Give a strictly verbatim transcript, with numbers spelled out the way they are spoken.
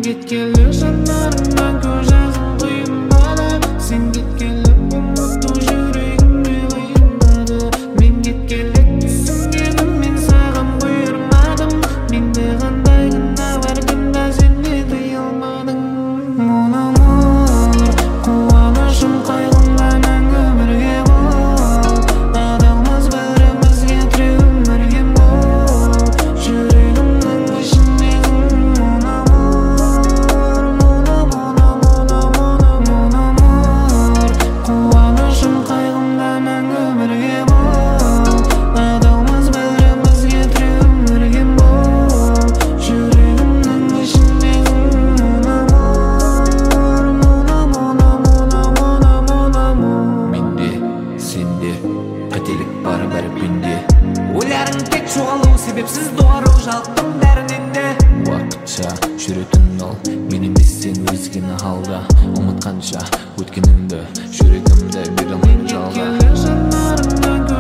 кеткелі жанарымнан көз жазым құйындады. Сен кеткелі ұмыту жүрегіме қиындады. Мен кеткелі түсінгенім мен саған бұйырмадым. Менде қандай күнә бар, күнә сен де тыя алмадың. Mon amour, қуанышым қайғымда мәңгі бірге бол. Адалмыз бірімізге тіреу бірге бол. Жүрегімнің ішіндегі mon amour, mon amour, mon amour. Қуанышым қайғымда мәңгі бірге бол. Адалмыз бірімізге тіреу бірге бол. Жүрегімнің ішіндегі mon amour, mon amour. Менде, сенде қателік бар бәрі пенде. Ойларың тек жоғалу, себепсіз доғару, жалықтым бәрінен де. Уақытша жүретін ол мен емес, сен өзгені алда. Ұмытқанша өткенімді, жүрегімді бере алмаймын жалға. Мен кеткелі жанарымнан